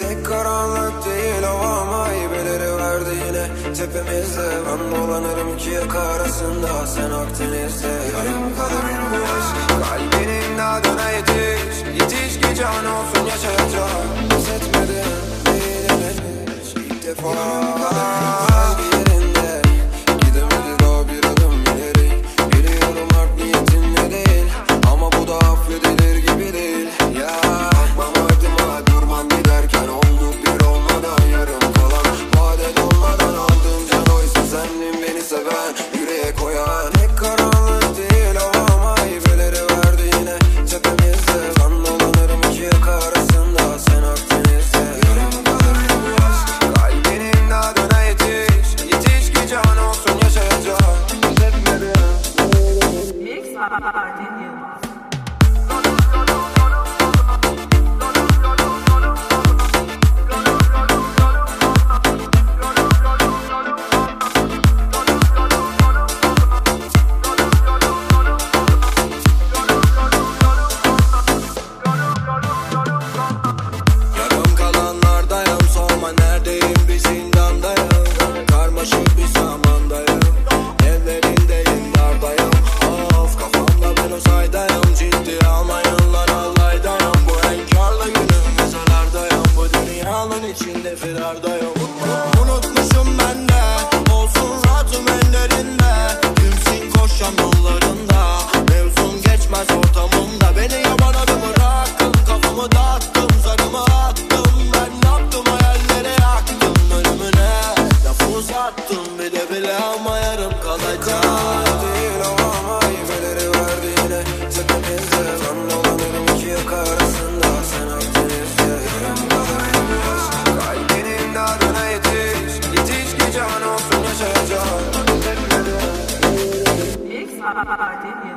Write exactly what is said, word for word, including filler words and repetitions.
Pek karanlık değil hava ama ibeleri verdi yine tepemizde. Ben dolanırım iki yaka arasında, sen Akdeniz'de. Yarım kalır bu aşk, kalbinin adına yetiş. Yetiş ki can olsun yaşayacak. Pes etmeden değil hiç, ilk defa. Fatih Yılmaz. Yarım kalanlardayım, sorma neredeyim, bir zindandayım. Karmaşık bir zamandayım, evlerindeyim, dardayım. Of, kafamda ben uzaydayım, ciddi almayın lan allaydayım. Bu enkarlı günüm mezarlardayım, bu dünyanın içinde firardayım. Unutmuşum ben de, olsun rahatım ellerinde. Kimsin koşan yollarında, mevzun geçmez ortamımda. Beni yabana bir bıraktın, kafamı dağıttım, zarımı attım. Ben ne yaptım, hayallere yaktım, ölümüne lafı uzattım. Bir de bile ama yarım kalacak. Değil ama ibeleri verdi yine tepemizde. Ben dolanırım iki yaka arasında, sen Akdeniz'de. Yarım kalır bu aşk, kalbinin adına yetiş. Yetiş ki can olsun yaşayacak. X Fatih